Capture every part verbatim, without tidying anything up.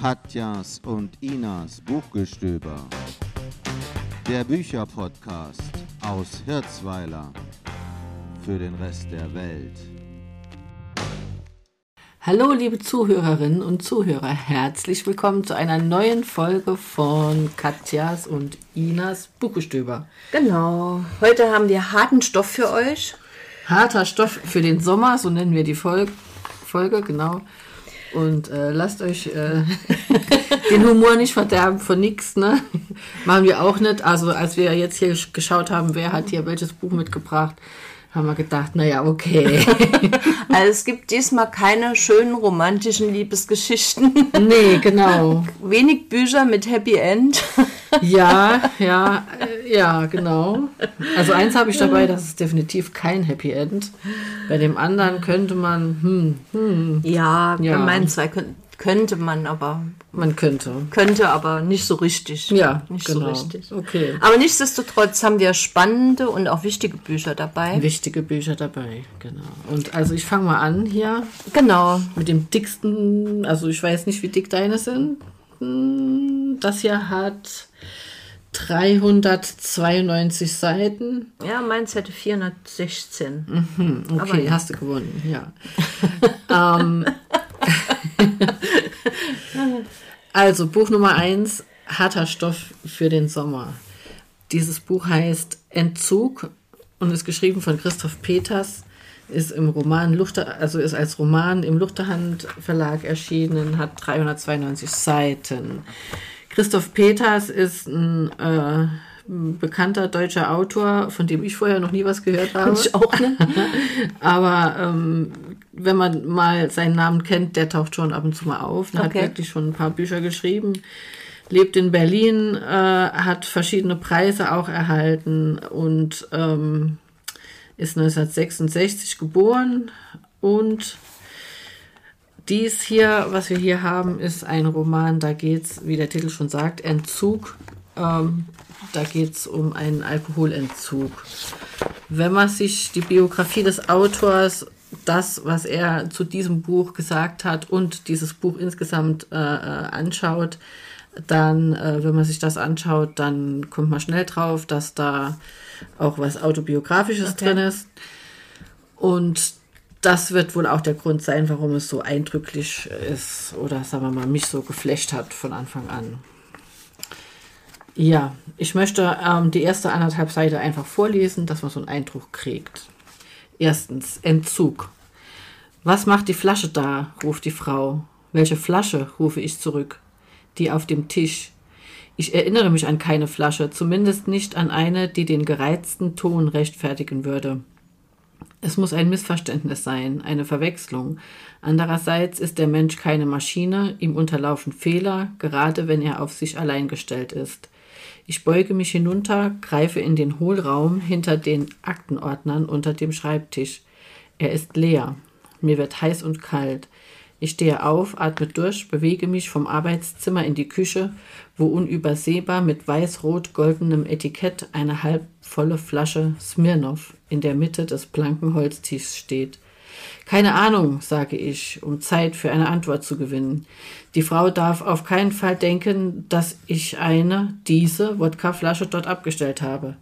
Katjas und Inas Buchgestöber. Der Bücherpodcast aus Hirzweiler für den Rest der Welt. Hallo liebe Zuhörerinnen und Zuhörer, herzlich willkommen zu einer neuen Folge von Katjas und Inas Buchgestöber. Genau, heute haben wir harten Stoff für euch. Harter Stoff für den Sommer, so nennen wir die Folge, Folge genau. Und äh, lasst euch äh, den Humor nicht verderben von nichts, ne? Machen wir auch nicht. Also als wir jetzt hier geschaut haben, wer hat hier welches Buch mitgebracht, haben wir gedacht, naja, okay. Also es gibt diesmal keine schönen romantischen Liebesgeschichten. Nee, genau. Wenig Bücher mit Happy End. Ja, ja, äh, ja, genau. Also eins habe ich dabei, das ist definitiv kein Happy End. Bei dem anderen könnte man, hm, hm. Ja, Ja. bei meinen zwei könnte, könnte man, aber Man könnte. könnte aber nicht so richtig. Ja, nicht genau. so richtig. Okay. Aber nichtsdestotrotz haben wir spannende und auch wichtige Bücher dabei. Wichtige Bücher dabei, genau. Und also ich fange mal an hier Genau. mit dem dicksten, also ich weiß nicht, wie dick deine sind. Hm, Das hier hat dreihundertzweiundneunzig Seiten. Ja, meins hätte vierhundertsechzehn. Hm, okay, Aber ja. hast du gewonnen, ja. ähm, also Buch Nummer eins, harter Stoff für den Sommer. Dieses Buch heißt Entzug und ist geschrieben von Christoph Peters, ist im Roman Luchter, also ist als Roman im Luchterhand Verlag erschienen, hat dreihundertzweiundneunzig Seiten. Christoph Peters ist ein äh, bekannter deutscher Autor, von dem ich vorher noch nie was gehört habe. Ich auch nicht. Aber ähm, wenn man mal seinen Namen kennt, der taucht schon ab und zu mal auf. Er Okay. hat wirklich schon ein paar Bücher geschrieben. Lebt in Berlin, äh, hat verschiedene Preise auch erhalten und ähm, ist neunzehnhundertsechsundsechzig geboren. Und dies hier, was wir hier haben, ist ein Roman, da geht es, wie der Titel schon sagt, Entzug. Ähm, da geht es um einen Alkoholentzug. Wenn man sich die Biografie des Autors, das, was er zu diesem Buch gesagt hat und dieses Buch insgesamt äh, anschaut, dann, äh, wenn man sich das anschaut, dann kommt man schnell drauf, dass da auch was Autobiografisches Okay. drin ist. Und das wird wohl auch der Grund sein, warum es so eindrücklich ist oder, sagen wir mal, mich so geflasht hat von Anfang an. Ja, ich möchte ähm, die erste anderthalb Seite einfach vorlesen, dass man so einen Eindruck kriegt. Erstens, Entzug. Was macht die Flasche da? Ruft die Frau. Welche Flasche? Rufe ich zurück. Die auf dem Tisch. Ich erinnere mich an keine Flasche, zumindest nicht an eine, die den gereizten Ton rechtfertigen würde. Es muss ein Missverständnis sein, eine Verwechslung. Andererseits ist der Mensch keine Maschine, ihm unterlaufen Fehler, gerade wenn er auf sich allein gestellt ist. Ich beuge mich hinunter, greife in den Hohlraum hinter den Aktenordnern unter dem Schreibtisch. Er ist leer. Mir wird heiß und kalt. Ich stehe auf, atme durch, bewege mich vom Arbeitszimmer in die Küche, wo unübersehbar mit weiß-rot-goldenem Etikett eine halbvolle Flasche Smirnoff in der Mitte des blanken Holztischs steht. Keine Ahnung, sage ich, um Zeit für eine Antwort zu gewinnen. Die Frau darf auf keinen Fall denken, dass ich eine, diese Wodkaflasche dort abgestellt habe.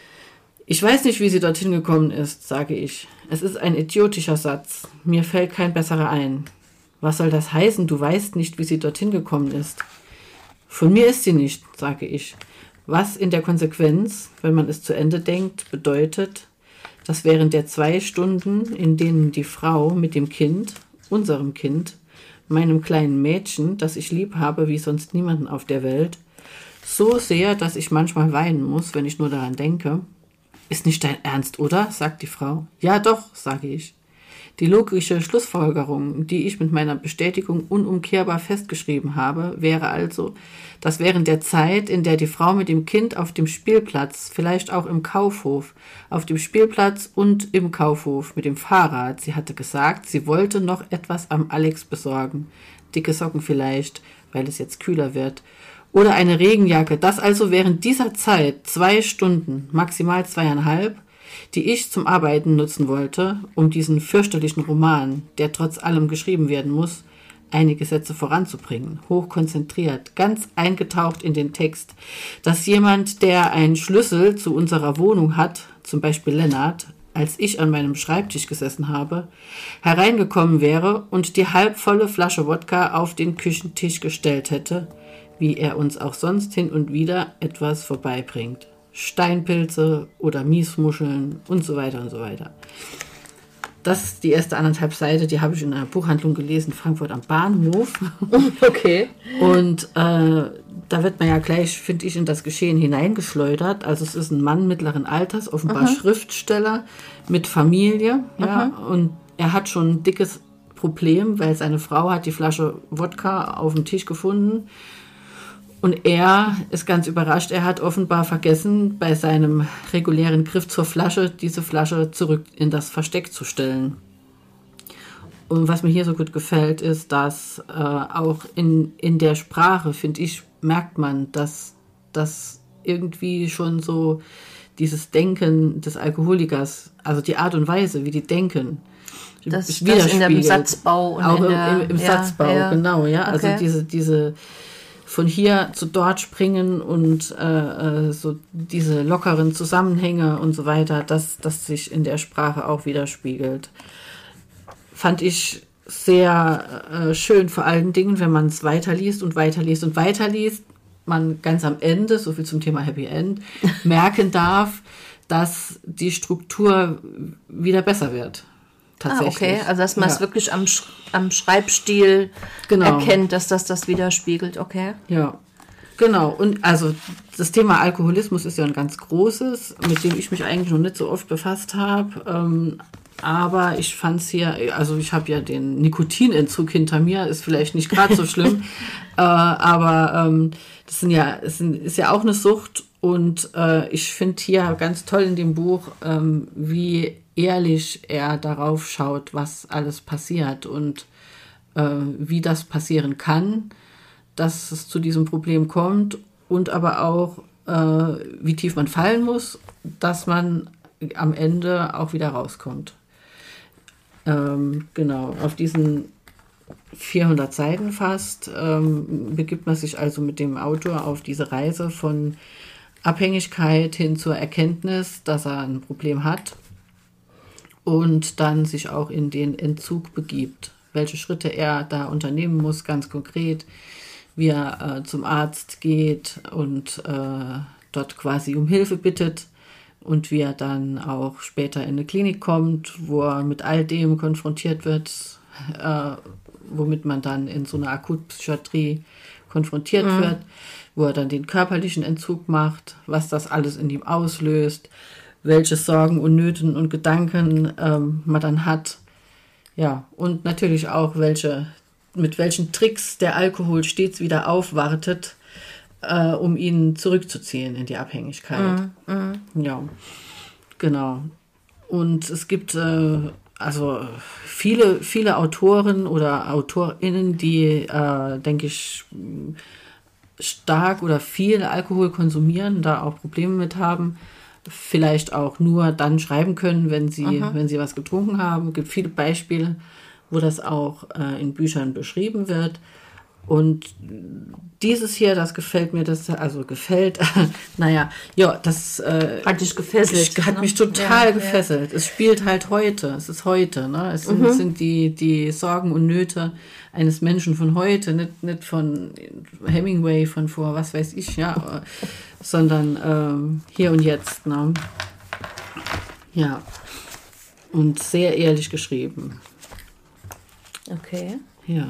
Ich weiß nicht, wie sie dorthin gekommen ist, sage ich. Es ist ein idiotischer Satz. Mir fällt kein besserer ein. Was soll das heißen? Du weißt nicht, wie sie dorthin gekommen ist. Von mir ist sie nicht, sage ich. Was in der Konsequenz, wenn man es zu Ende denkt, bedeutet, dass während der zwei Stunden, in denen die Frau mit dem Kind, unserem Kind, meinem kleinen Mädchen, das ich lieb habe wie sonst niemanden auf der Welt, so sehr, dass ich manchmal weinen muss, wenn ich nur daran denke. Ist nicht dein Ernst, oder? Sagt die Frau. Ja doch, sage ich. Die logische Schlussfolgerung, die ich mit meiner Bestätigung unumkehrbar festgeschrieben habe, wäre also, dass während der Zeit, in der die Frau mit dem Kind auf dem Spielplatz, vielleicht auch im Kaufhof, auf dem Spielplatz und im Kaufhof mit dem Fahrrad, sie hatte gesagt, sie wollte noch etwas am Alex besorgen, dicke Socken vielleicht, weil es jetzt kühler wird, oder eine Regenjacke, dass also während dieser Zeit zwei Stunden, maximal zweieinhalb, die ich zum Arbeiten nutzen wollte, um diesen fürchterlichen Roman, der trotz allem geschrieben werden muss, einige Sätze voranzubringen, hochkonzentriert, ganz eingetaucht in den Text, dass jemand, der einen Schlüssel zu unserer Wohnung hat, zum Beispiel Lennart, als ich an meinem Schreibtisch gesessen habe, hereingekommen wäre und die halbvolle Flasche Wodka auf den Küchentisch gestellt hätte, wie er uns auch sonst hin und wieder etwas vorbeibringt. Steinpilze oder Miesmuscheln und so weiter und so weiter. Das ist die erste anderthalb Seite, die habe ich in einer Buchhandlung gelesen, Frankfurt am Bahnhof. Okay. Und äh, da wird man ja gleich, finde ich, in das Geschehen hineingeschleudert. Also es ist ein Mann mittleren Alters, offenbar Aha. Schriftsteller mit Familie. Ja, Aha. und er hat schon ein dickes Problem, weil seine Frau hat die Flasche Wodka auf dem Tisch gefunden. Und er ist ganz überrascht. Er hat offenbar vergessen, bei seinem regulären Griff zur Flasche diese Flasche zurück in das Versteck zu stellen. Und was mir hier so gut gefällt, ist, dass äh, auch in, in der Sprache, finde ich, merkt man, dass das irgendwie schon so dieses Denken des Alkoholikers, also die Art und Weise, wie die denken, Das, das in dem Satzbau und auch in im, der, im, im ja, Satzbau, ja. genau, ja. Also Okay. diese, diese von hier zu dort springen und äh, äh, so diese lockeren Zusammenhänge und so weiter, dass das sich in der Sprache auch widerspiegelt. Fand ich sehr äh, schön, vor allen Dingen, wenn man es weiterliest und weiterliest und weiterliest, man ganz am Ende, so viel zum Thema Happy End, merken darf, dass die Struktur wieder besser wird. Ah, Tatsächlich. okay. Also dass man es Ja. wirklich am, Sch- am Schreibstil Genau. erkennt, dass das das widerspiegelt. Okay. Ja, genau. Und also das Thema Alkoholismus ist ja ein ganz großes, mit dem ich mich eigentlich noch nicht so oft befasst habe. Ähm, aber ich fand es hier, also ich habe ja den Nikotinentzug hinter mir, ist vielleicht nicht gerade so schlimm, äh, aber ähm, das sind ja, es sind, ist ja auch eine Sucht. Und äh, ich finde hier ganz toll in dem Buch, ähm, wie ehrlich er darauf schaut, was alles passiert und äh, wie das passieren kann, dass es zu diesem Problem kommt und aber auch, äh, wie tief man fallen muss, dass man am Ende auch wieder rauskommt. Ähm, genau, auf diesen vierhundert Seiten fast ähm, begibt man sich also mit dem Autor auf diese Reise von Abhängigkeit hin zur Erkenntnis, dass er ein Problem hat und dann sich auch in den Entzug begibt. Welche Schritte er da unternehmen muss, ganz konkret, wie er äh, zum Arzt geht und äh, dort quasi um Hilfe bittet und wie er dann auch später in eine Klinik kommt, wo er mit all dem konfrontiert wird, äh, womit man dann in so einer Akutpsychiatrie konfrontiert Mhm. wird, wo er dann den körperlichen Entzug macht, was das alles in ihm auslöst, welche Sorgen und Nöten und Gedanken ähm, man dann hat. Ja, und natürlich auch, welche, mit welchen Tricks der Alkohol stets wieder aufwartet, äh, um ihn zurückzuziehen in die Abhängigkeit. Mhm. Ja, genau. Und es gibt äh, also viele, viele Autoren oder AutorInnen, die, äh, denke ich, stark oder viel Alkohol konsumieren, da auch Probleme mit haben, vielleicht auch nur dann schreiben können, wenn sie, wenn sie was getrunken haben. Es gibt viele Beispiele, wo das auch äh, in Büchern beschrieben wird. Und dieses hier, das gefällt mir, das also gefällt, naja, ja, das äh, Hat dich gefesselt. hat ne? mich total Ja, gefesselt. Es spielt halt heute, es ist heute, ne? Es sind, Mhm. es sind die, die Sorgen und Nöte eines Menschen von heute, nicht, nicht von Hemingway von vor, was weiß ich, ja, sondern ähm, hier und jetzt, ne? Ja. Und sehr ehrlich geschrieben. Ja. Okay. Ja.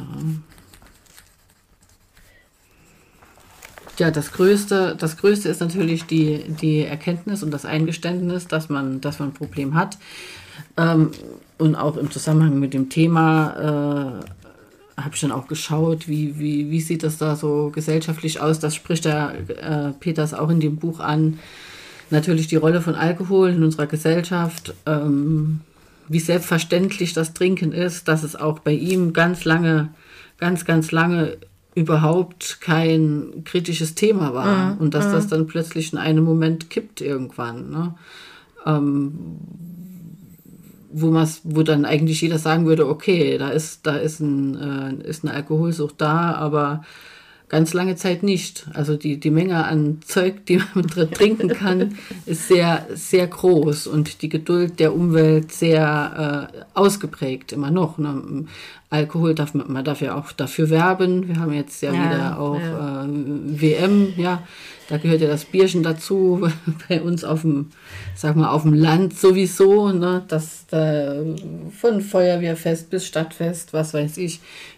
Ja, das Größte, das Größte ist natürlich die, die Erkenntnis und das Eingeständnis, dass man, dass man ein Problem hat. Ähm, und auch im Zusammenhang mit dem Thema äh, habe ich dann auch geschaut, wie, wie, wie sieht das da so gesellschaftlich aus. Das spricht der äh, Peters auch in dem Buch an. Natürlich die Rolle von Alkohol in unserer Gesellschaft, ähm, wie selbstverständlich das Trinken ist, dass es auch bei ihm ganz lange, ganz, ganz lange überhaupt kein kritisches Thema war. Mhm. Und dass Mhm. das dann plötzlich in einem Moment kippt irgendwann. Ne? Ähm, wo man's, wo dann eigentlich jeder sagen würde, okay, da ist, da ist, ein, äh, ist eine Alkoholsucht da, aber ganz lange Zeit nicht. Also die, die Menge an Zeug, die man trinken kann, ist sehr, sehr groß und die Geduld der Umwelt sehr äh, ausgeprägt, immer noch. Ne? Alkohol darf man, man darf ja auch dafür werben. Wir haben jetzt ja, ja wieder auch ja. Äh, W M, ja, da gehört ja das Bierchen dazu, bei uns auf dem, sag mal, auf dem Land sowieso, ne? Das da von Feuerwehrfest bis Stadtfest, was weiß ich,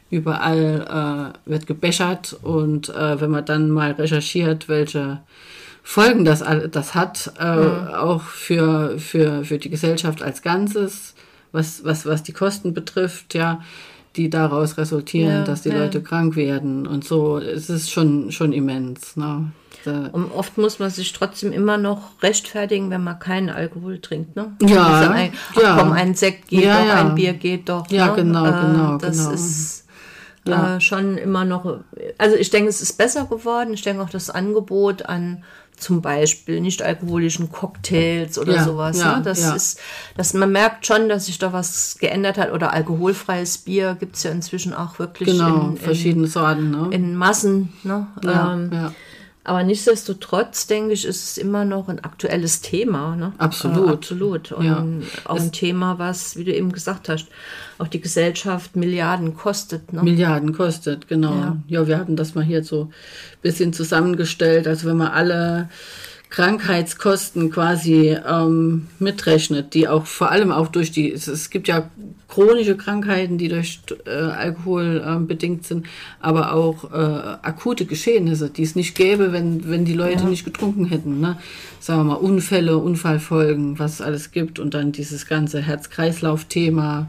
überall äh, wird gebechert und äh, wenn man dann mal recherchiert, welche Folgen das, das hat, äh, mhm. auch für, für, für die Gesellschaft als Ganzes, was, was, was die Kosten betrifft, ja, die daraus resultieren, ja, dass die ja. Leute krank werden und so, es ist schon, schon immens. Ne? Da, und oft muss man sich trotzdem immer noch rechtfertigen, wenn man keinen Alkohol trinkt. Ne? Ja, ein, ach, ja. komm, ein Sekt geht ja, doch, ja. ein Bier geht doch. Ja, ne? genau, äh, genau. Das genau. ist ja. äh, schon immer noch, also ich denke, es ist besser geworden. Ich denke auch das Angebot an zum Beispiel nicht-alkoholischen Cocktails oder ja, sowas. ja, ne? Das ja. ist, dass man merkt schon, dass sich da was geändert hat. Oder alkoholfreies Bier gibt es ja inzwischen auch wirklich genau, in, in, verschiedene Sorten. Ne? in Massen. Ne? Ja, ähm, ja. Aber nichtsdestotrotz, denke ich, ist es immer noch ein aktuelles Thema. Ne? Absolut. Äh, absolut. Und ja. auch ein Thema, was, wie du eben gesagt hast, auch die Gesellschaft Milliarden kostet. Ne? Milliarden kostet, genau. Ja. ja, wir hatten das mal hier so ein bisschen zusammengestellt. Also wenn man alle Krankheitskosten quasi ähm, mitrechnet, die auch vor allem auch durch die, es, es gibt ja chronische Krankheiten, die durch äh, Alkohol äh, bedingt sind, aber auch äh, akute Geschehnisse, die es nicht gäbe, wenn, wenn die Leute ja. nicht getrunken hätten. Ne? Sagen wir mal Unfälle, Unfallfolgen, was es alles gibt und dann dieses ganze Herz-Kreislauf-Thema,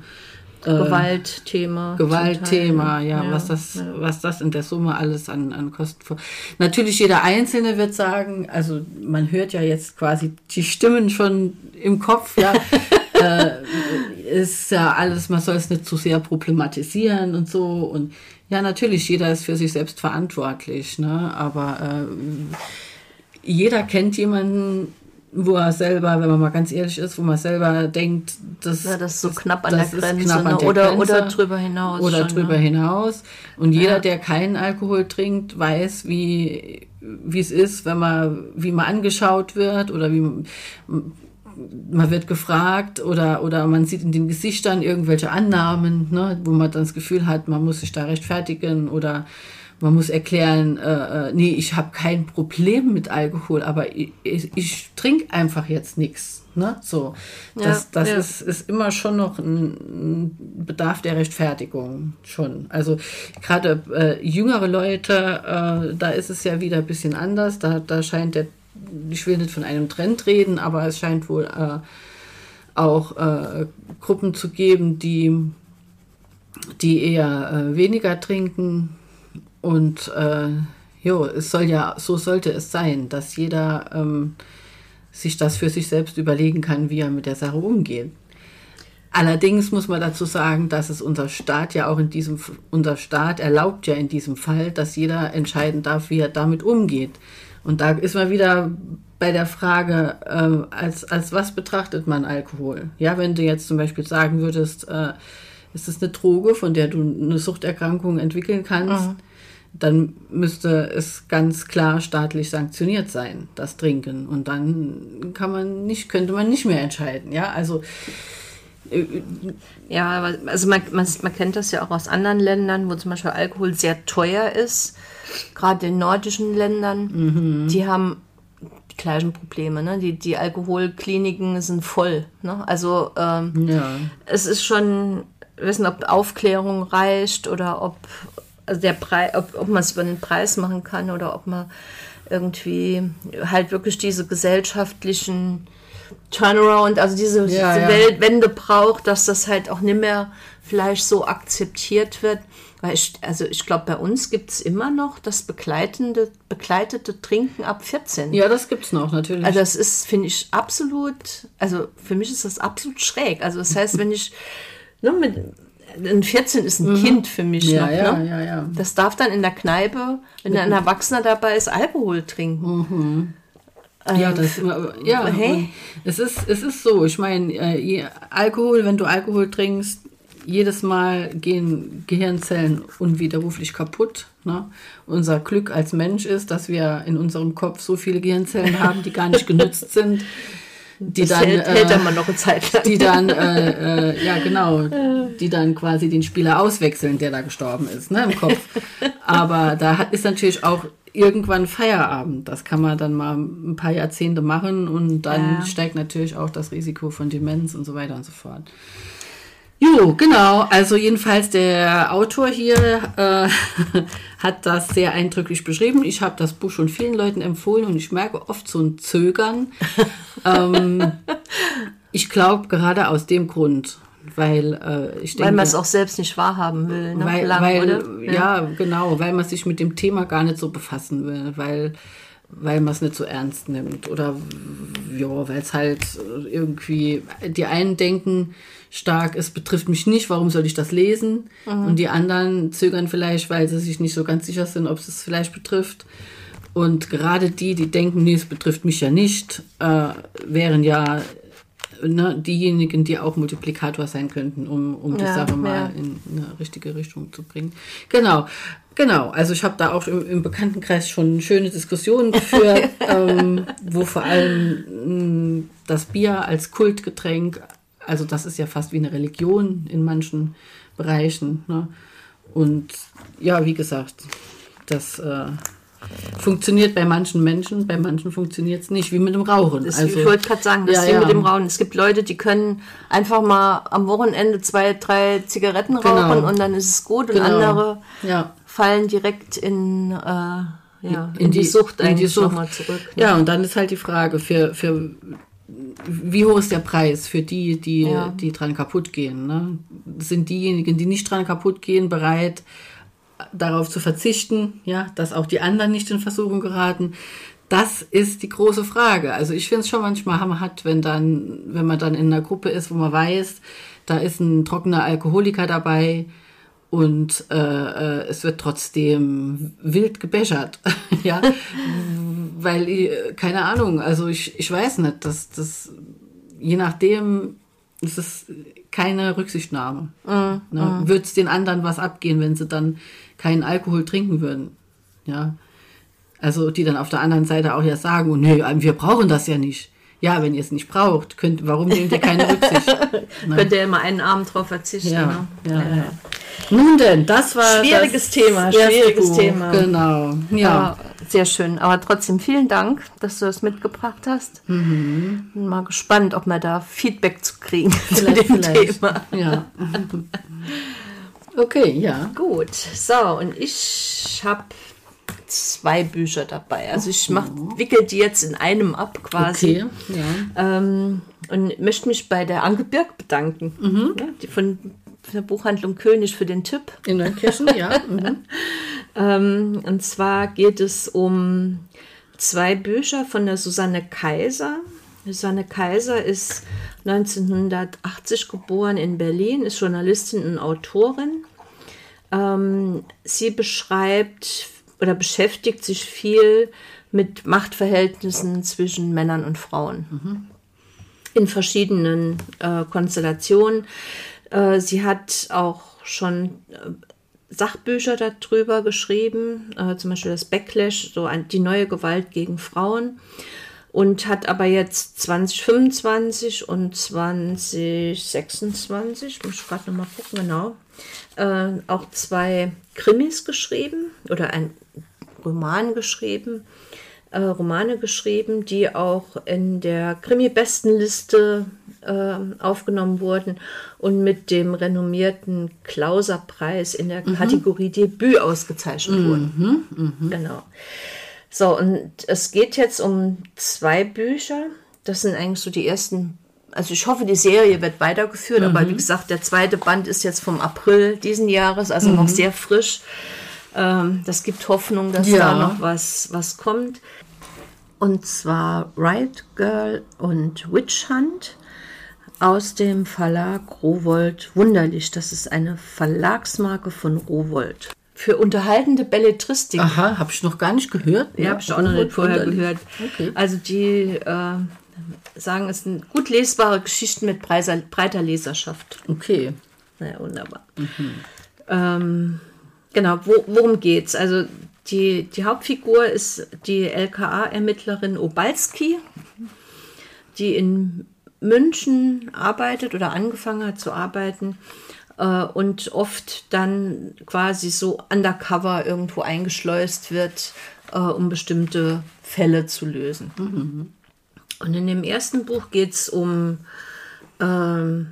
Gewaltthema. Gewaltthema, ja, ja, was das, ja. was das in der Summe alles an, an Kosten vor. Natürlich jeder Einzelne wird sagen, also man hört ja jetzt quasi die Stimmen schon im Kopf, ja, äh, ist ja alles, man soll es nicht zu sehr problematisieren und so und ja, natürlich, jeder ist für sich selbst verantwortlich, ne, aber äh, jeder kennt jemanden, wo er selber, wenn man mal ganz ehrlich ist, wo man selber denkt, dass ja, das ist so knapp an der Grenze, knapp an der oder, Grenze oder drüber hinaus. Oder schon, drüber ja. hinaus. Und jeder, ja. der keinen Alkohol trinkt, weiß, wie, wie es ist, wenn man, wie man angeschaut wird oder wie man wird gefragt oder, oder man sieht in den Gesichtern irgendwelche Annahmen, ne, wo man dann das Gefühl hat, man muss sich da rechtfertigen oder man muss erklären, äh, nee, ich habe kein Problem mit Alkohol, aber ich, ich, ich trinke einfach jetzt nichts. Ne? So, das, ja, das ja. Ist, ist immer schon noch ein, ein Bedarf der Rechtfertigung schon. Also gerade äh, jüngere Leute, äh, da ist es ja wieder ein bisschen anders. Da, da scheint der, ich will nicht von einem Trend reden, aber es scheint wohl äh, auch äh, Gruppen zu geben, die, die eher äh, weniger trinken. Und äh, jo, es soll ja, so sollte es sein, dass jeder ähm, sich das für sich selbst überlegen kann, wie er mit der Sache umgeht. Allerdings muss man dazu sagen, dass es unser Staat ja auch in diesem, unser Staat erlaubt ja in diesem Fall, dass jeder entscheiden darf, wie er damit umgeht. Und da ist man wieder bei der Frage, äh, als, als was betrachtet man Alkohol? Ja, wenn du jetzt zum Beispiel sagen würdest, äh, ist es eine Droge, von der du eine Suchterkrankung entwickeln kannst, mhm. dann müsste es ganz klar staatlich sanktioniert sein, das Trinken. Und dann kann man nicht, könnte man nicht mehr entscheiden. Ja, also ja, also man, man, man kennt das ja auch aus anderen Ländern, wo zum Beispiel Alkohol sehr teuer ist. Gerade in nordischen Ländern, mhm. die haben die gleichen Probleme. Ne? Die, die Alkoholkliniken sind voll. Ne? Also ähm, ja. es ist schon, wir wissen, ob Aufklärung reicht oder ob also der Preis, ob, ob man es über den Preis machen kann oder ob man irgendwie halt wirklich diese gesellschaftlichen Turnaround, also diese, ja, diese ja. Weltwende braucht, dass das halt auch nicht mehr vielleicht so akzeptiert wird. Weil ich, also ich glaube, bei uns gibt es immer noch das begleitende, begleitete Trinken ab vierzehn. Ja, das gibt's noch, natürlich. Also das ist, finde ich, absolut, also für mich ist das absolut schräg. Also das heißt, wenn ich, ne, mit, ein vierzehn ist ein mhm. Kind für mich ja, noch. Ja, ne? ja, ja. Das darf dann in der Kneipe, wenn mhm. ein Erwachsener dabei ist, Alkohol trinken. Mhm. Äh, Ja, das, ja Hey? es ist, es ist so, ich meine, äh, Alkohol, wenn du Alkohol trinkst, jedes Mal gehen Gehirnzellen unwiderruflich kaputt. Ne? Unser Glück als Mensch ist, dass wir in unserem Kopf so viele Gehirnzellen haben, die gar nicht genutzt sind. Die das dann, hält, äh, hält dann mal noch eine Zeit lang. Die dann, äh, äh, ja genau, die dann quasi den Spieler auswechseln, der da gestorben ist, ne, im Kopf. Aber da hat, ist natürlich auch irgendwann Feierabend. Das kann man dann mal ein paar Jahrzehnte machen und dann Ja. steigt natürlich auch das Risiko von Demenz und so weiter und so fort. Jo, genau. Also jedenfalls der Autor hier äh, hat das sehr eindrücklich beschrieben. Ich habe das Buch schon vielen Leuten empfohlen und ich merke oft so ein Zögern. ähm, ich glaube gerade aus dem Grund, weil äh, ich denke... Weil man es auch selbst nicht wahrhaben will, ne? Weil, Lang, weil, oder? Ja. ja, genau, weil man sich mit dem Thema gar nicht so befassen will, weil, weil man es nicht so ernst nimmt. Oder ja, weil es halt irgendwie, die einen denken stark, es betrifft mich nicht, warum soll ich das lesen? Mhm. Und die anderen zögern vielleicht, weil sie sich nicht so ganz sicher sind, ob es es vielleicht betrifft. Und gerade die, die denken, nee, es betrifft mich ja nicht, äh, wären ja ne, diejenigen, die auch Multiplikator sein könnten, um, um die Ja, Sache mal ja. in eine richtige Richtung zu bringen. Genau, genau. Also ich habe da auch im, im Bekanntenkreis schon schöne Diskussionen geführt, ähm, wo vor allem mh, das Bier als Kultgetränk, also das ist ja fast wie eine Religion in manchen Bereichen. Ne? Und ja, wie gesagt, das äh, funktioniert bei manchen Menschen, bei manchen funktioniert es nicht, wie mit dem Rauchen. Das, Also, ich wollte gerade sagen, das ja, ist wie ja. mit dem Rauchen. Es gibt Leute, die können einfach mal am Wochenende zwei, drei Zigaretten Genau. rauchen und dann ist es gut. Und Genau. andere Ja. fallen direkt in, äh, ja, in, In die, die- Sucht in die eigentlich Sucht. nochmal zurück. Ne? Ja, und dann ist halt die Frage, für, für wie hoch ist der Preis für die, die, Ja. die dran kaputt gehen? Ne? Sind diejenigen, die nicht dran kaputt gehen, bereit, darauf zu verzichten, ja, dass auch die anderen nicht in Versuchung geraten? Das ist die große Frage. Also ich finde es schon manchmal hammerhart, wenn dann, wenn man dann in einer Gruppe ist, wo man weiß, da ist ein trockener Alkoholiker dabei und äh, äh, es wird trotzdem wild gebechert, ja, weil, äh, keine Ahnung, also ich, ich weiß nicht, dass das, je nachdem, ist es keine Rücksichtnahme. Mm, Ne? mm. Würde es den anderen was abgehen, wenn sie dann keinen Alkohol trinken würden, ja. Also die dann auf der anderen Seite auch ja sagen, oh, nee, wir brauchen das ja nicht. Ja, wenn ihr es nicht braucht, könnt, warum nehmt ihr keine Rücksicht? Ne? Könnt ihr immer einen Abend drauf verzichten. Ja, ne? ja, ja. Nun denn, das war Schwieriges das Thema, erste schwieriges Buch. Thema. Genau, ja. Aber sehr schön. Aber trotzdem vielen Dank, dass du das mitgebracht hast. Mhm. Bin mal gespannt, ob wir da Feedback zu kriegen zu Vielleicht, dem vielleicht. Thema. Ja. Okay, ja. Gut, so, und ich habe zwei Bücher dabei. Also ich mach, wickel die jetzt in einem ab quasi. Okay, ja. Ähm, und möchte mich bei der Anke Birk bedanken, Mhm. ja, die von der Buchhandlung König für den Tipp. In Neunkirchen, ja. Mhm. Ähm, und zwar geht es um zwei Bücher von der Susanne Kaiser. Susanne Kaiser ist neunzehnhundertachtzig geboren in Berlin, ist Journalistin und Autorin. Ähm, sie beschreibt oder beschäftigt sich viel mit Machtverhältnissen zwischen Männern und Frauen. Mhm. In verschiedenen äh, Konstellationen. Äh, sie hat auch schon äh, Sachbücher darüber geschrieben, äh, zum Beispiel das Backlash, so ein, die neue Gewalt gegen Frauen, und hat aber jetzt zwanzig fünfundzwanzig und zwanzig sechsundzwanzig, muss ich gerade nochmal gucken, genau, äh, auch zwei Krimis geschrieben oder ein Roman geschrieben, äh, Romane geschrieben, die auch in der Krimi-Bestenliste äh, aufgenommen wurden und mit dem renommierten Klauser-Preis in der mhm. Kategorie Debüt ausgezeichnet Mhm, wurden. mhm. Genau. So, und es geht jetzt um zwei Bücher. Das sind eigentlich so die ersten. Also ich hoffe, die Serie wird weitergeführt, mhm. aber wie gesagt, der zweite Band ist jetzt vom April diesen Jahres, also mhm. noch sehr frisch. Ähm, das gibt Hoffnung, dass Ja. da noch was, was kommt. Und zwar Riot Girl und Witch Hunt aus dem Verlag Rowohlt Wunderlich. Das ist eine Verlagsmarke von Rowohlt. für unterhaltende Belletristik. Aha, habe ich noch gar nicht gehört. Ja, habe ich auch noch nicht vorher gehört. Okay. Also die äh, sagen, es sind gut lesbare Geschichten mit breiter, breiter Leserschaft. Okay. Naja, wunderbar. Mhm. Ähm, genau, wo, worum geht's? Also die, die Hauptfigur ist die L K A-Ermittlerin Obalski, die in München arbeitet oder angefangen hat zu arbeiten äh, und oft dann quasi so undercover irgendwo eingeschleust wird, äh, um bestimmte Fälle zu lösen. Mhm. Und in dem ersten Buch geht es um, ähm,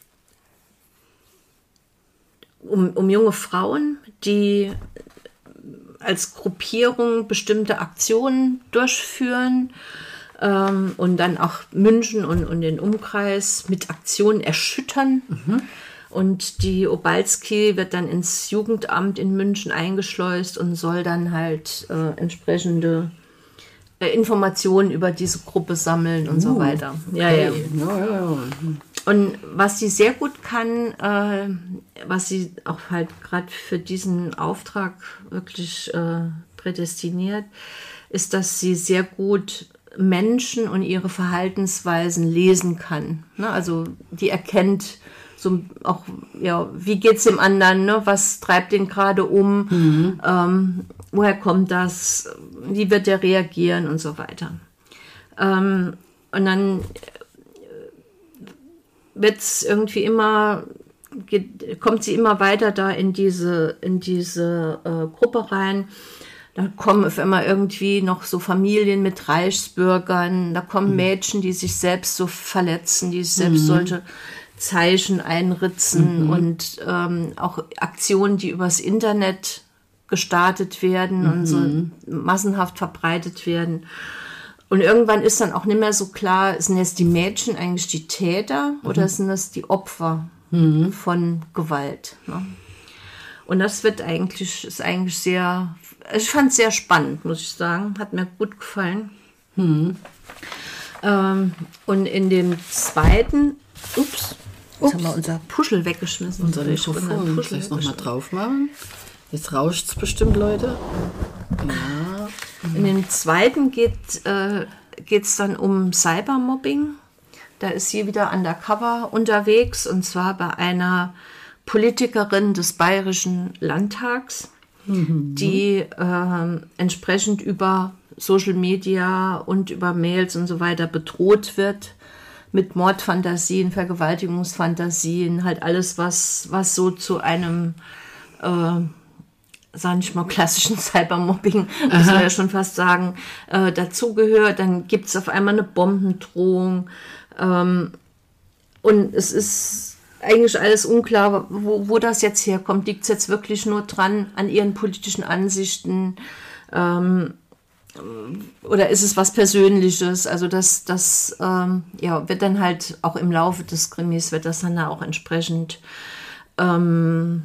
um, um junge Frauen, die als Gruppierung bestimmte Aktionen durchführen ähm, und dann auch München und, und den Umkreis mit Aktionen erschüttern. Mhm. Und die Obalski wird dann ins Jugendamt in München eingeschleust und soll dann halt äh, entsprechende äh, Informationen über diese Gruppe sammeln und uh, so weiter. Ja, okay. ja. Ja, ja, ja. Und was sie sehr gut kann, äh, was sie auch halt gerade für diesen Auftrag wirklich äh, prädestiniert, ist, dass sie sehr gut Menschen und ihre Verhaltensweisen lesen kann. Ne? Also die erkennt so auch, ja, wie geht's dem anderen, ne? Was treibt den gerade um, mhm. ähm, woher kommt das, wie wird der reagieren und so weiter. Ähm, und dann wird's irgendwie immer, geht, kommt sie immer weiter da in diese, in diese äh, Gruppe rein. Da kommen auf einmal irgendwie noch so Familien mit Reichsbürgern, da kommen Mädchen, die sich selbst so verletzen, die sich selbst mhm. solche Zeichen einritzen mhm. und ähm, auch Aktionen, die übers Internet gestartet werden mhm. und so massenhaft verbreitet werden. Und irgendwann ist dann auch nicht mehr so klar, sind jetzt die Mädchen eigentlich die Täter mhm. oder sind das die Opfer mhm. von Gewalt? Ne? Und das wird eigentlich, ist eigentlich sehr, ich fand es sehr spannend, muss ich sagen. Hat mir gut gefallen. Mhm. Ähm, und in dem zweiten, ups, jetzt ups. haben wir unser Puschel weggeschmissen. Unser Mikrofon, muss ich nochmal drauf machen. Jetzt rauscht es bestimmt, Leute. Ja. In dem zweiten geht es äh, dann um Cybermobbing. Da ist sie wieder undercover unterwegs und zwar bei einer Politikerin des Bayerischen Landtags, mhm. die äh, entsprechend über Social Media und über Mails und so weiter bedroht wird mit Mordfantasien, Vergewaltigungsfantasien, halt alles, was, was so zu einem äh, sag ich mal, klassischen Cybermobbing, muss man ja schon fast sagen, äh, dazugehört. Dann gibt es auf einmal eine Bombendrohung. Ähm, und es ist eigentlich alles unklar, wo, wo das jetzt herkommt. Liegt es jetzt wirklich nur dran an ihren politischen Ansichten? Ähm, oder ist es was Persönliches? Also das, das ähm, ja, wird dann halt auch im Laufe des Krimis, wird das dann da auch entsprechend ähm,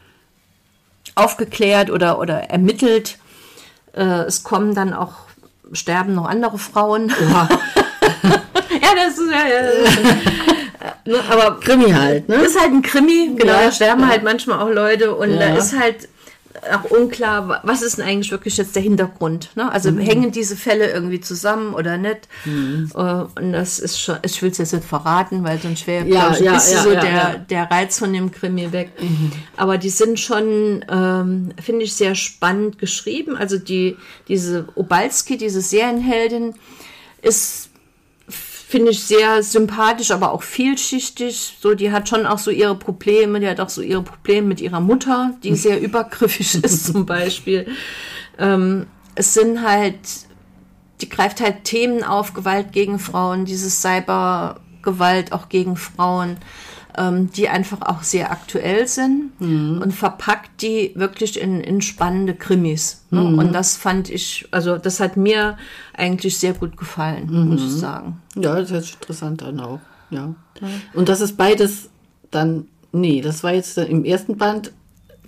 aufgeklärt oder, oder ermittelt. Äh, es kommen dann auch, sterben noch andere Frauen. Ja, ja das ist ja, ja. Ne, aber Krimi halt, ne? Ist halt ein Krimi, genau, ja, da sterben ja. halt manchmal auch Leute und ja. da ist halt auch unklar, was ist denn eigentlich wirklich jetzt der Hintergrund, ne? Also mhm. hängen diese Fälle irgendwie zusammen oder nicht? Mhm. Und das ist schon, ich will es jetzt nicht verraten, weil sonst wäre ja, ich, ein ja, bisschen ja, so ja, der, ja. der Reiz von dem Krimi weg. Mhm. Aber die sind schon, ähm, finde ich, sehr spannend geschrieben. Also die, diese Obalski, diese Serienheldin, ist, finde ich, sehr sympathisch, aber auch vielschichtig. So, die hat schon auch so ihre Probleme. Die hat auch so ihre Probleme mit ihrer Mutter, die sehr übergriffig ist zum Beispiel. Ähm, es sind halt, die greift halt Themen auf, Gewalt gegen Frauen, dieses Cybergewalt auch gegen Frauen, ähm, die einfach auch sehr aktuell sind mhm. und verpackt die wirklich in, in spannende Krimis. Ne? Mhm. Und das fand ich, also das hat mir eigentlich sehr gut gefallen, mhm. muss ich sagen. Ja, das ist interessant dann auch. Ja. Und das ist beides dann, nee, das war jetzt im ersten Band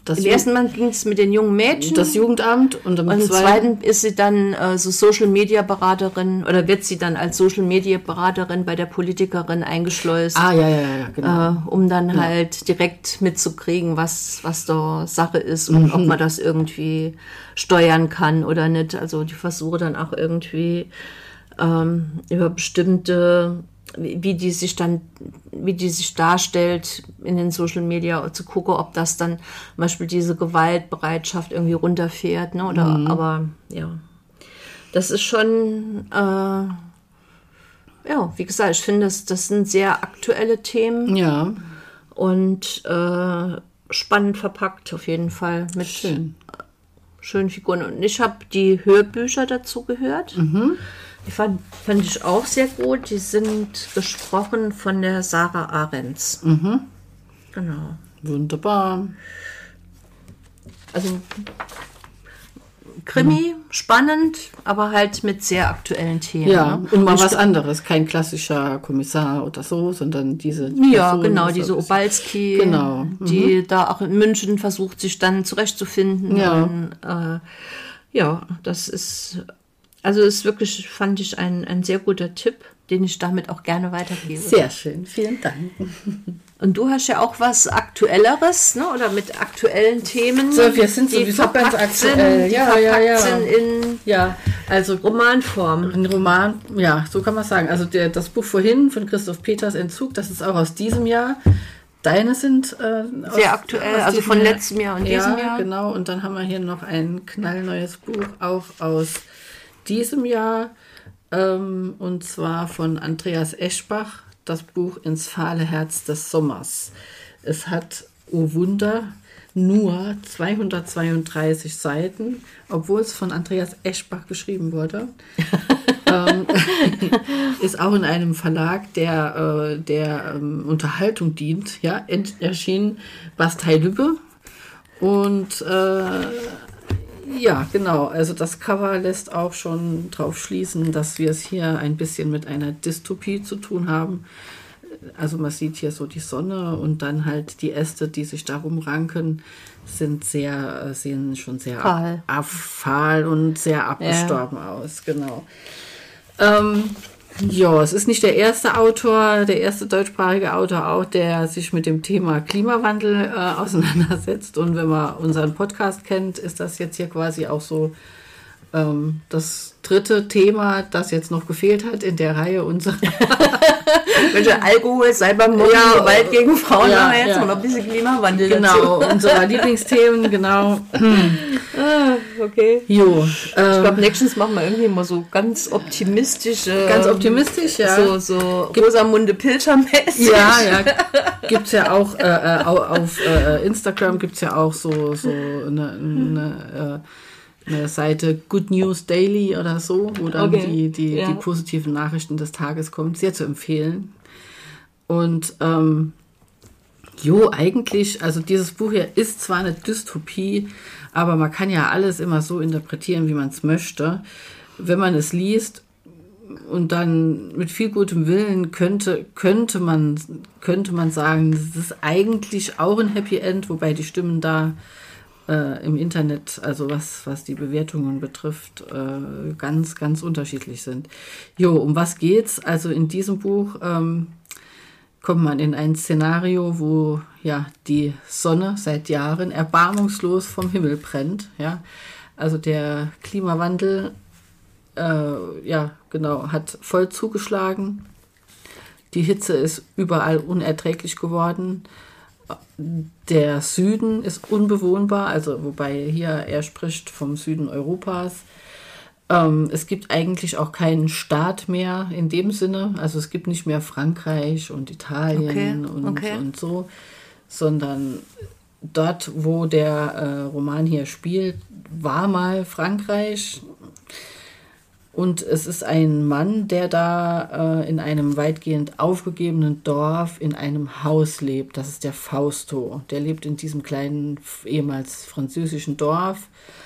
Das Im Ju- ersten Mal ging es mit den jungen Mädchen. Das Jugendamt und im und im zweiten, zweiten ist sie dann äh, so Social-Media-Beraterin oder wird sie dann als Social-Media-Beraterin bei der Politikerin eingeschleust, Ah, ja, ja, ja, genau. äh, um dann halt direkt mitzukriegen, was, was da Sache ist und ob man das irgendwie steuern kann oder nicht. Also die versuche dann auch irgendwie ähm, über bestimmte, wie, wie die sich dann, wie die sich darstellt in den Social Media, zu gucken, ob das dann zum Beispiel diese Gewaltbereitschaft irgendwie runterfährt, ne? Oder aber ja. Das ist schon äh, ja, wie gesagt, ich finde, das, das sind sehr aktuelle Themen Ja, und äh, spannend verpackt auf jeden Fall mit schön. schönen Figuren. Und ich habe die Hörbücher dazu gehört. Die fand, fand ich auch sehr gut. Die sind gesprochen von der Sarah Ahrens. Genau. Wunderbar. Also Krimi, spannend, aber halt mit sehr aktuellen Themen. Ja, ne? und mal ich was glaub- anderes. Kein klassischer Kommissar oder so, sondern diese Ja, Person, genau, das diese ist- Obalski, Genau, die da auch in München versucht, sich dann zurechtzufinden. Ja. Und, äh, ja, das ist, also ist wirklich, fand ich, ein, ein sehr guter Tipp, den ich damit auch gerne weitergebe. Sehr schön, vielen Dank. Und du hast ja auch was Aktuelleres, ne? Oder mit aktuellen Themen. So, wir sind die sowieso ganz verpackt aktuell. Sind, die Ja, verpackt ja, ja. sind in Ja, also Romanform. ein Roman, ja, so kann man sagen. Also der, das Buch vorhin von Christoph Peters, Entzug, das ist auch aus diesem Jahr. Deine sind äh, aus, Sehr aktuell, aus also diesem von Jahr. letztem Jahr und ja, diesem Jahr. Genau, und dann haben wir hier noch ein knallneues Buch, auch aus diesem Jahr, ähm, und zwar von Andreas Eschbach, das Buch Ins fahle Herz des Sommers. Es hat, oh Wunder, nur zweihundertzweiunddreißig Seiten, obwohl es von Andreas Eschbach geschrieben wurde. ähm, ist auch in einem Verlag, der, äh, der ähm, Unterhaltung dient, ja, ent- erschienen Bastei Lübbe. Und äh, ja, genau, also das Cover lässt auch schon darauf schließen, dass wir es hier ein bisschen mit einer Dystopie zu tun haben. Also man sieht hier so die Sonne und dann halt die Äste, die sich darum ranken, sind sehr, äh, sehen schon sehr Fahl. ab, ab, fahl und sehr abgestorben aus, genau. Ähm, ja, es ist nicht der erste Autor, der erste deutschsprachige Autor auch, der sich mit dem Thema Klimawandel äh, auseinandersetzt. Und wenn man unseren Podcast kennt, ist das jetzt hier quasi auch so ähm, das dritte Thema, das jetzt noch gefehlt hat in der Reihe unserer. Welche Alkohol, Cybermobbing, Ja, Gewalt gegen Frauen, ja, haben wir jetzt ja. noch ein bisschen Klimawandel Genau, dazu. unsere Lieblingsthemen, genau. Ah, okay. Jo, Ich ähm, glaube, nächstes machen wir irgendwie mal so ganz optimistische. ganz optimistisch, ja. So, so Rosamunde Pilcher-mäßig. Ja, ja, gibt's ja auch äh, äh, au- auf äh, Instagram gibt's ja auch so so eine, eine, äh, eine Seite Good News Daily oder so, wo dann Okay, die die, ja. die positiven Nachrichten des Tages kommen, sehr zu empfehlen. Und ähm, jo, eigentlich, also dieses Buch hier ist zwar eine Dystopie, aber man kann ja alles immer so interpretieren, wie man es möchte. Wenn man es liest und dann mit viel gutem Willen könnte, könnte man, könnte man sagen, das ist eigentlich auch ein Happy End, wobei die Stimmen da äh, im Internet, also was, was die Bewertungen betrifft, äh, ganz, ganz unterschiedlich sind. Jo, um was geht's? Also in diesem Buch ähm, kommt man in ein Szenario, wo ja die Sonne seit Jahren erbarmungslos vom Himmel brennt. Ja, also der Klimawandel äh, ja, genau, hat voll zugeschlagen. Die Hitze ist überall unerträglich geworden. Der Süden ist unbewohnbar, also wobei hier er spricht vom Süden Europas. Ähm, es gibt eigentlich auch keinen Staat mehr in dem Sinne. Also es gibt nicht mehr Frankreich und Italien Okay, und, okay. und so, sondern dort, wo der äh, Roman hier spielt, war mal Frankreich. Und es ist ein Mann, der da äh, in einem weitgehend aufgegebenen Dorf in einem Haus lebt. Das ist der Fausto. Der lebt in diesem kleinen, ehemals französischen Dorf.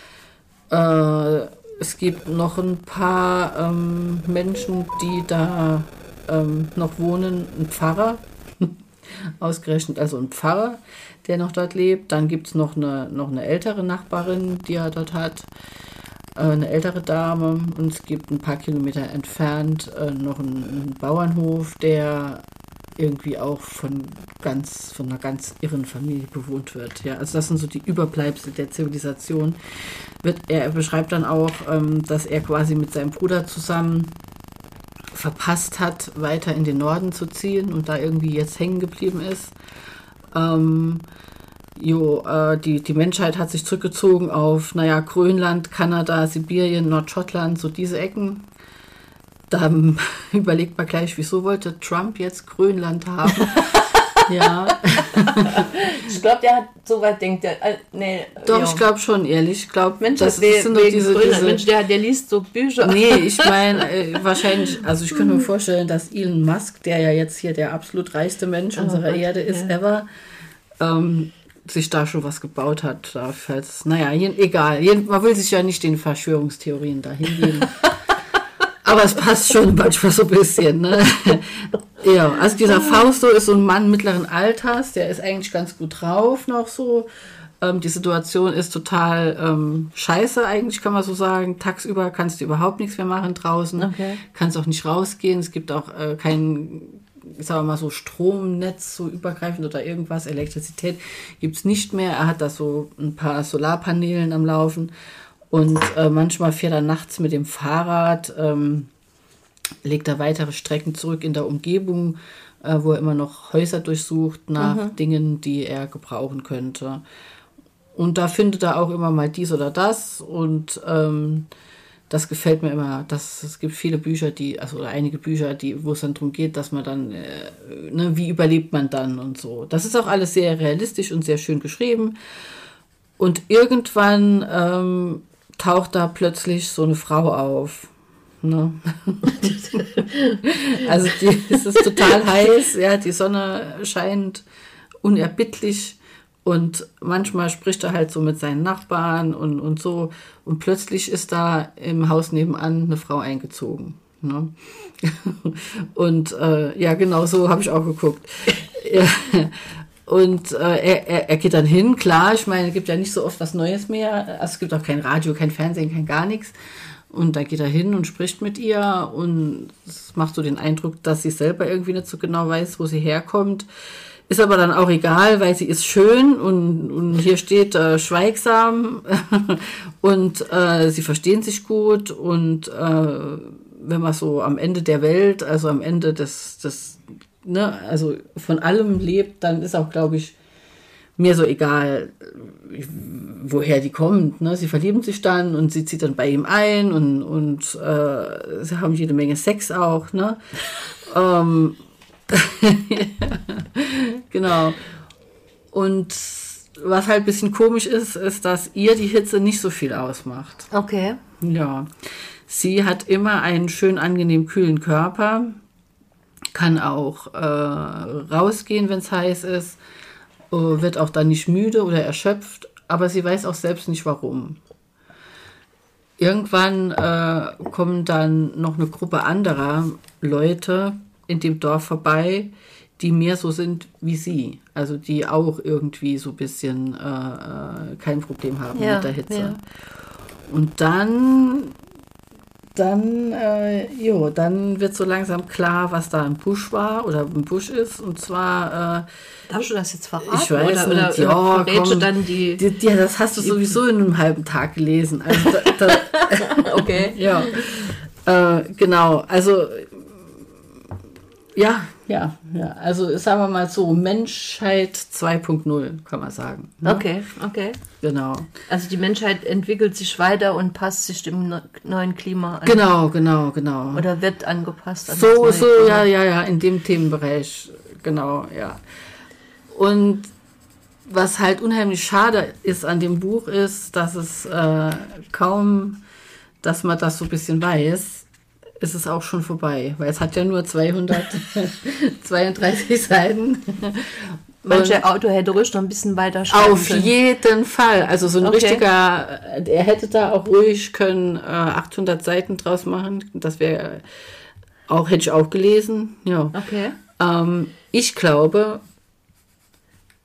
Äh, es gibt noch ein paar ähm, Menschen, die da ähm, noch wohnen. Ein Pfarrer, Ausgerechnet also ein Pfarrer, der noch dort lebt. Dann gibt es noch eine, noch eine ältere Nachbarin, die er dort hat. Eine ältere Dame. Und es gibt ein paar Kilometer entfernt äh, noch einen, einen Bauernhof, der irgendwie auch von ganz von einer ganz irren Familie bewohnt wird. Ja, also das sind so die Überbleibsel der Zivilisation. Wird, er beschreibt dann auch, ähm, dass er quasi mit seinem Bruder zusammen verpasst hat, weiter in den Norden zu ziehen und da irgendwie jetzt hängen geblieben ist. Ähm, jo, äh, die, die Menschheit hat sich zurückgezogen auf, naja, Grönland, Kanada, Sibirien, Nordschottland, so diese Ecken. Da überlegt man gleich, wieso wollte Trump jetzt Grönland haben? Ja. Ich glaube, der hat so weit denkt, der, äh, nee. Doch, ja. ich glaube schon, ehrlich. Ich glaube, Mensch, das we- sind doch diese, diese... Mensch, der, der liest so Bücher. Nee, ich meine, äh, wahrscheinlich, also ich könnte mir vorstellen, dass Elon Musk, der ja jetzt hier der absolut reichste Mensch Oh unserer Gott, Erde ist, ja. ever, ähm, sich da schon was gebaut hat. Da falls, naja, je, egal. Je, man will sich ja nicht den Verschwörungstheorien dahin geben. Aber es passt schon manchmal so ein bisschen, ne? Ja, also dieser Fausto ist so ein Mann mittleren Alters, der ist eigentlich ganz gut drauf noch so. Ähm, die Situation ist total ähm, scheiße eigentlich, kann man so sagen. Tagsüber kannst du überhaupt nichts mehr machen draußen. Okay. Kannst auch nicht rausgehen. Es gibt auch äh, kein, sagen wir mal so, Stromnetz so übergreifend oder irgendwas. Elektrizität gibt's nicht mehr. Er hat da so ein paar Solarpanelen am Laufen. Und äh, manchmal fährt er nachts mit dem Fahrrad, ähm, legt er weitere Strecken zurück in der Umgebung, äh, wo er immer noch Häuser durchsucht nach mhm. Dingen, die er gebrauchen könnte. Und da findet er auch immer mal dies oder das. Und ähm, das gefällt mir immer. Das, es gibt viele Bücher, die, also oder einige Bücher, die, wo es dann darum geht, dass man dann, äh, ne, wie überlebt man dann und so. Das ist auch alles sehr realistisch und sehr schön geschrieben. Und irgendwann ähm, taucht da plötzlich so eine Frau auf. Ne? Also die, es ist total heiß, ja, die Sonne scheint unerbittlich und manchmal spricht er halt so mit seinen Nachbarn und, und so und plötzlich ist da im Haus nebenan eine Frau eingezogen. Ne? Und äh, ja, genau so habe ich auch geguckt. Ja. Und äh, er, er, er geht dann hin, klar, ich meine, es gibt ja nicht so oft was Neues mehr, also es gibt auch kein Radio, kein Fernsehen, kein gar nichts. Und dann geht er hin und spricht mit ihr und es macht so den Eindruck, dass sie selber irgendwie nicht so genau weiß, wo sie herkommt. Ist aber dann auch egal, weil sie ist schön und, und hier steht äh, schweigsam und äh, sie verstehen sich gut und äh, wenn man so am Ende der Welt, also am Ende des, des ne, also von allem lebt, dann ist auch, glaube ich, mir so egal, woher die kommt. Ne? Sie verlieben sich dann und sie zieht dann bei ihm ein und, und äh, sie haben jede Menge Sex auch. Ne? ähm, genau. Und was halt ein bisschen komisch ist, ist, dass ihr die Hitze nicht so viel ausmacht. Okay. Ja. Sie hat immer einen schön angenehm kühlen Körper, kann auch äh, rausgehen, wenn es heiß ist, äh, wird auch dann nicht müde oder erschöpft, aber sie weiß auch selbst nicht warum. Irgendwann äh, kommen dann noch eine Gruppe anderer Leute in dem Dorf vorbei, die mehr so sind wie sie. Also die auch irgendwie so ein bisschen äh, kein Problem haben ja, mit der Hitze. Ja. Und dann, dann, äh, jo, dann wird so langsam klar, was da im Busch war oder im Busch ist. Und zwar... Äh, Darfst du das jetzt verraten? Ich weiß oder, nicht, oder, ja, oder komm, dann die... die, die, das hast du sowieso in einem halben Tag gelesen. Also da, da, okay. Ja, äh, genau, also ja, ja, ja, also sagen wir mal so, Menschheit zwei Punkt null, kann man sagen. Ne? Okay, okay. Genau. Also die Menschheit entwickelt sich weiter und passt sich dem ne- neuen Klima an. Genau, genau, genau. Oder wird angepasst an So, das neue so, Klima. ja, ja, ja, in dem Themenbereich, genau, ja. Und was halt unheimlich schade ist an dem Buch ist, dass es äh, kaum, dass man das so ein bisschen weiß, ist es auch schon vorbei, weil es hat ja nur zweihundertzweiunddreißig Seiten. Manche Autor hätte ruhig noch ein bisschen weiter schreiben Auf können. jeden Fall. Also so ein Okay. richtiger, er hätte da auch ruhig können äh, achthundert Seiten draus machen. Das wäre auch, hätte ich auch gelesen. Ja. Okay. Ähm, ich glaube,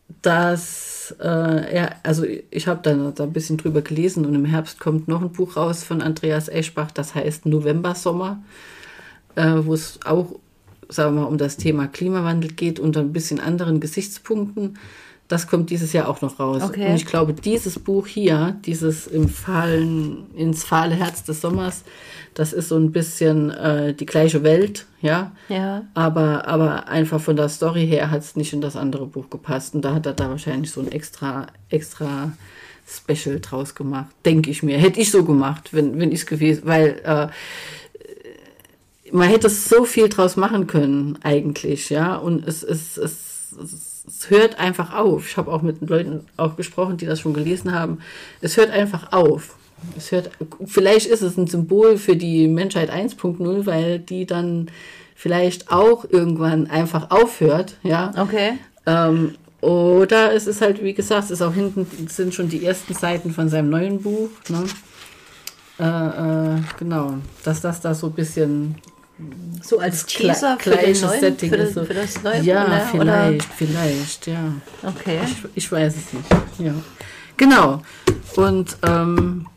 dass, äh, ja, also ich habe da, da ein bisschen drüber gelesen und im Herbst kommt noch ein Buch raus von Andreas Eschbach, das heißt Novembersommer, äh, wo es auch, sagen wir mal, um das Thema Klimawandel geht, unter ein bisschen anderen Gesichtspunkten. Das kommt dieses Jahr auch noch raus. Okay. Und ich glaube, dieses Buch hier, dieses im fahlen, ins fahle Herz des Sommers, das ist so ein bisschen äh, die gleiche Welt, ja. Ja. Aber, aber einfach von der Story her hat es nicht in das andere Buch gepasst. Und da hat er da wahrscheinlich so ein extra, extra Special draus gemacht, denke ich mir. Hätte ich so gemacht, wenn, wenn ich es gewesen, weil äh, man hätte so viel draus machen können, eigentlich, ja. Und es ist, es, es Es hört einfach auf. Ich habe auch mit Leuten auch gesprochen, die das schon gelesen haben. Es hört einfach auf. Es hört, vielleicht ist es ein Symbol für die Menschheit eins Punkt null, weil die dann vielleicht auch irgendwann einfach aufhört. Ja. Okay. Ähm, oder es ist halt, wie gesagt, es ist auch hinten sind schon die ersten Seiten von seinem neuen Buch. Ne? Äh, äh, genau, dass das da so ein bisschen so als Teaser für, den neuen, Setting für, ist das, so. für das neue ja, Buch, ne? vielleicht, Oder? vielleicht, ja. Okay. Ich, ich weiß es nicht. Ja. Genau. Und ähm,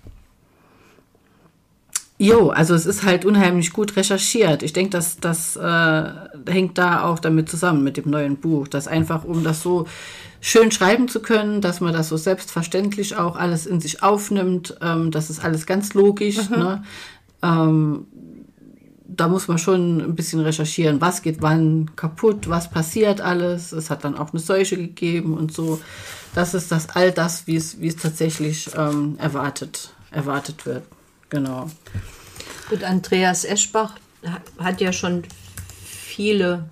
jo, also es ist halt unheimlich gut recherchiert. Ich denke, dass das äh, hängt da auch damit zusammen mit dem neuen Buch, dass einfach, um das so schön schreiben zu können, dass man das so selbstverständlich auch alles in sich aufnimmt, ähm, das ist alles ganz logisch, mhm. ne? Ähm, da muss man schon ein bisschen recherchieren, was geht wann kaputt, was passiert alles. Es hat dann auch eine Seuche gegeben und so. Das ist das all das, wie es, wie es tatsächlich ähm, erwartet, erwartet wird. Genau. Gut, Andreas Eschbach hat ja schon viele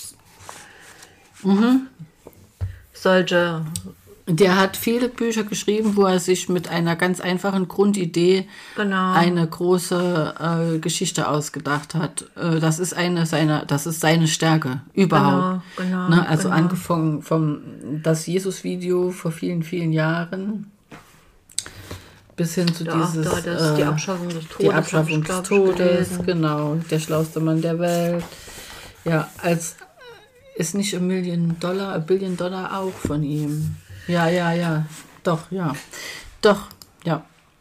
mhm. solche... Der hat viele Bücher geschrieben, wo er sich mit einer ganz einfachen Grundidee genau. eine große äh, Geschichte ausgedacht hat. Äh, das ist eine seiner, das ist seine Stärke überhaupt. Genau, genau, ne? Also genau. angefangen vom das Jesus-Video vor vielen, vielen Jahren bis hin zu da, dieses da, das, äh, die Abschaffung des Todes, die Abschaffung des Todes, genau, der schlauste Mann der Welt. Ja, als ist nicht a Million Dollar, a Billion Dollar auch von ihm. Ja, ja, ja, doch, ja, doch, ja.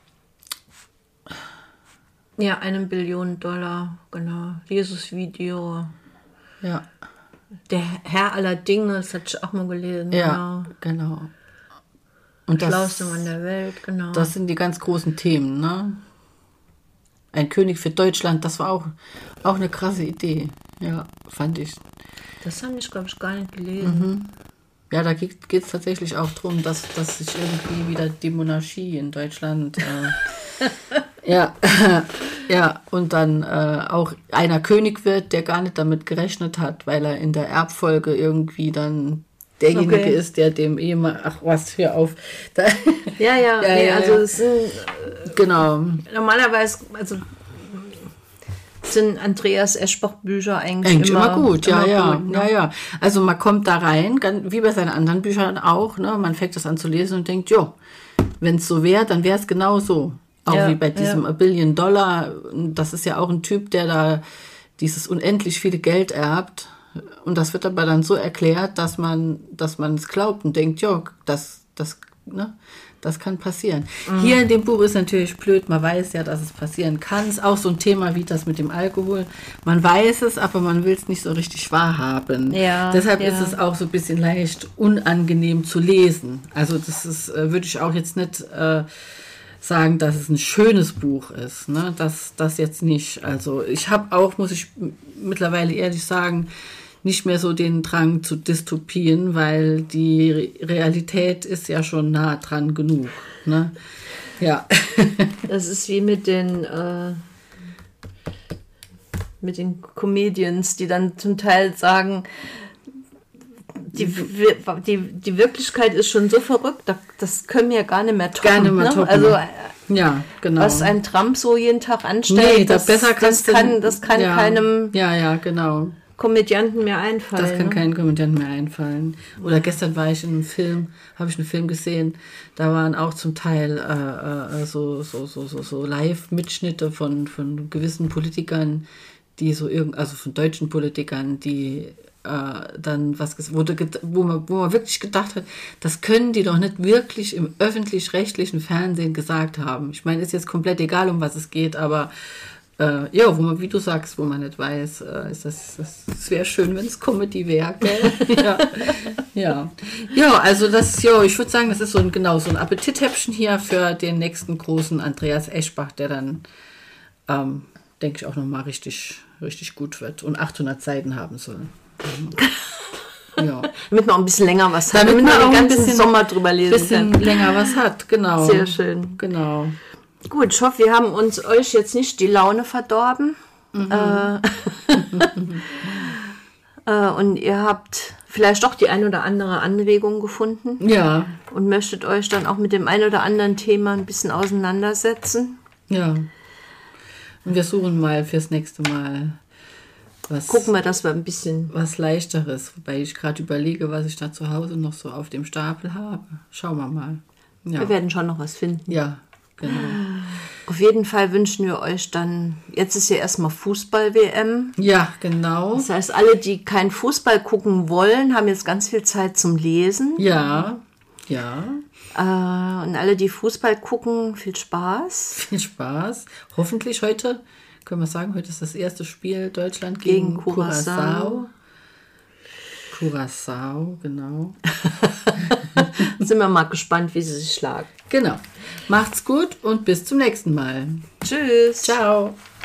Ja, eine Billion Dollar, genau. Jesus-Video. Ja. Der Herr aller Dinge, das hatte ich auch mal gelesen. Ja, genau. genau. Und das schlauste Mann der Welt, genau. Das sind die ganz großen Themen, ne? Ein König für Deutschland, das war auch, auch eine krasse Idee, ja, fand ich. Das habe ich, glaube ich, gar nicht gelesen. Mhm. Ja, da geht es tatsächlich auch darum, dass, dass sich irgendwie wieder die Monarchie in Deutschland, äh, ja, ja, und dann äh, auch einer König wird, der gar nicht damit gerechnet hat, weil er in der Erbfolge irgendwie dann derjenige okay. ist, der dem Ehemann, ach was, hör auf. Da, ja, ja, ja, nee, ja, also ja. es sind, genau. Normalerweise, also sind Andreas Eschbach Bücher eigentlich, eigentlich immer, immer gut, ja, immer ja, gut, ne? ja, ja. Also man kommt da rein, wie bei seinen anderen Büchern auch, ne? Man fängt das an zu lesen und denkt, jo, wenn es so wäre, dann wäre es genau so. Auch ja, wie bei diesem ja. A Billion Dollar. Das ist ja auch ein Typ, der da dieses unendlich viele Geld erbt. Und das wird aber dann so erklärt, dass man, dass man es glaubt und denkt, jo, das, das, ne? Das kann passieren. Mhm. Hier in dem Buch ist natürlich blöd, man weiß ja, dass es passieren kann. Es ist auch so ein Thema wie das mit dem Alkohol. Man weiß es, aber man will es nicht so richtig wahrhaben. Ja, Deshalb ja. ist es auch so ein bisschen leicht unangenehm zu lesen. Also das ist, äh, würde ich auch jetzt nicht äh, sagen, dass es ein schönes Buch ist. Ne? Das, das jetzt nicht. Also ich habe auch, muss ich mittlerweile ehrlich sagen, nicht mehr so den Drang zu Dystopien, weil die Re- Realität ist ja schon nah dran genug. Ne? Ja. Das ist wie mit den äh, mit den Comedians, die dann zum Teil sagen, die, die, die Wirklichkeit ist schon so verrückt, das können wir gar nicht mehr toppen. Gar nicht mehr toppen. Ne? Also, ja, genau. Was ein Trump so jeden Tag anstellt, nee, das, das, besser das kann, das kann ja, keinem ja, ja, genau. Komödianten mehr einfallen. Das kann ne? keinem Komödianten mehr einfallen. Oder gestern war ich in einem Film, habe ich einen Film gesehen, da waren auch zum Teil äh, äh, so, so, so, so, so Live-Mitschnitte von, von gewissen Politikern, die so irgend, also von deutschen Politikern, die äh, dann was ges- wurde, ged- wo man, wo man wirklich gedacht hat, das können die doch nicht wirklich im öffentlich-rechtlichen Fernsehen gesagt haben. Ich meine, ist jetzt komplett egal, um was es geht, aber äh, ja, wo man, wie du sagst, wo man nicht weiß, äh, ist das, das, das wäre schön, wenn es Comedy wäre, gell? ja. ja. Ja, also das, ja, ich würde sagen, das ist so ein, genau, so ein Appetithäppchen hier für den nächsten großen Andreas Eschbach, der dann, ähm, denke ich, auch nochmal richtig, richtig gut wird und achthundert Seiten haben soll. Ja. Damit man auch ein bisschen länger was hat. Damit Damit man man auch den ein ganzen bisschen- Sommer drüber lesen Bisschen kann. länger was hat, genau. Sehr schön. Genau. Gut, ich hoffe, wir haben uns euch jetzt nicht die Laune verdorben. Äh, äh, und ihr habt vielleicht doch die ein oder andere Anregung gefunden Ja, und möchtet euch dann auch mit dem ein oder anderen Thema ein bisschen auseinandersetzen. ja. Und wir suchen mal fürs nächste Mal was, Gucken wir, dass wir ein bisschen... was Leichteres, wobei ich gerade überlege, was ich da zu Hause noch so auf dem Stapel habe. Schauen wir mal. Ja, Wir werden schon noch was finden. ja genau. Auf jeden Fall wünschen wir euch dann... Jetzt ist ja erstmal Fußball-W M. Ja, genau. Das heißt, alle, die keinen Fußball gucken wollen, haben jetzt ganz viel Zeit zum Lesen. Ja, ja. Äh, und alle, die Fußball gucken, viel Spaß. Viel Spaß. Hoffentlich heute, können wir sagen, heute ist das erste Spiel Deutschland gegen, Gegen Curaçao. Curaçao. Curaçao, genau. Sind wir mal gespannt, wie sie sich schlagen. Genau. Macht's gut und bis zum nächsten Mal. Tschüss. Ciao.